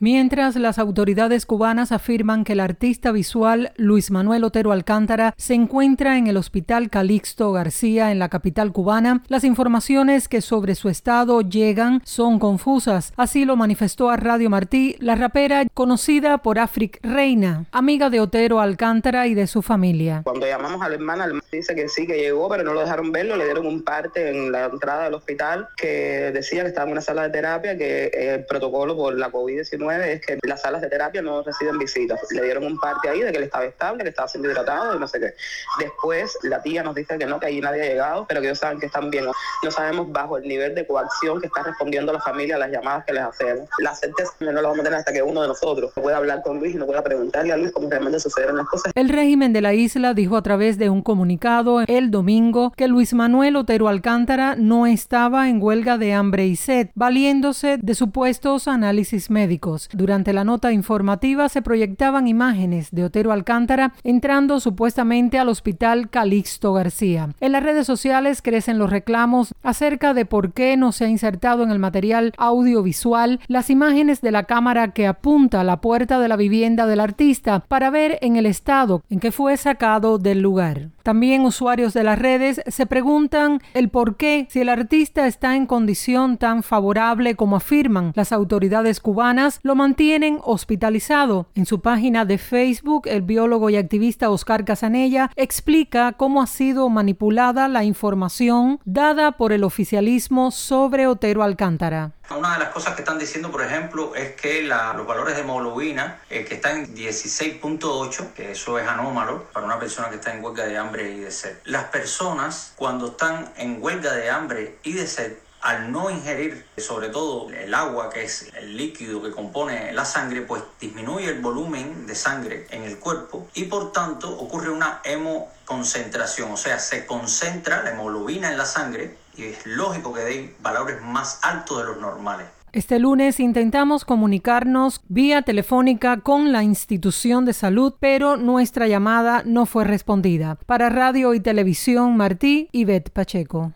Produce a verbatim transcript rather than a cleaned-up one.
Mientras las autoridades cubanas afirman que el artista visual Luis Manuel Otero Alcántara se encuentra en el Hospital Calixto García en la capital cubana, las informaciones que sobre su estado llegan son confusas. Así lo manifestó a Radio Martí la rapera conocida por Afric Reina, amiga de Otero Alcántara y de su familia. Cuando llamamos a la hermana, la hermana dice que sí, que llegó, pero no lo dejaron verlo, le dieron un parte en la entrada del hospital que decía que estaba en una sala de terapia, que el protocolo por la covid diecinueve es que las salas de terapia no reciben visitas. Le dieron un parte ahí de que él estaba estable, que estaba siendo hidratado y no sé qué. Después la tía nos dice que no, que ahí nadie ha llegado, pero que ellos saben que están bien. No sabemos bajo el nivel de coacción que está respondiendo la familia a las llamadas que les hacemos. La certeza no la vamos a tener hasta que uno de nosotros pueda hablar con Luis y no pueda preguntarle a Luis cómo realmente sucedieron las cosas. El régimen de la isla dijo a través de un comunicado el domingo que Luis Manuel Otero Alcántara no estaba en huelga de hambre y sed, valiéndose de supuestos análisis médicos. Durante la nota informativa se proyectaban imágenes de Otero Alcántara entrando supuestamente al Hospital Calixto García. En las redes sociales crecen los reclamos acerca de por qué no se ha insertado en el material audiovisual las imágenes de la cámara que apunta a la puerta de la vivienda del artista para ver en el estado en que fue sacado del lugar. También usuarios de las redes se preguntan el por qué, si el artista está en condición tan favorable como afirman las autoridades cubanas, lo mantienen hospitalizado. En su página de Facebook, el biólogo y activista Oscar Casanella explica cómo ha sido manipulada la información dada por el oficialismo sobre Otero Alcántara. Una de las cosas que están diciendo, por ejemplo, es que la, los valores de hemoglobina, eh, que están en dieciséis punto ocho, que eso es anómalo para una persona que está en huelga de hambre y de sed. Las personas, cuando están en huelga de hambre y de sed, al no ingerir, sobre todo el agua, que es el líquido que compone la sangre, pues disminuye el volumen de sangre en el cuerpo y por tanto ocurre una hemoconcentración, o sea, se concentra la hemoglobina en la sangre y es lógico que dé valores más altos de los normales. Este lunes intentamos comunicarnos vía telefónica con la institución de salud, pero nuestra llamada no fue respondida. Para Radio y Televisión Martí, Ivette Pacheco.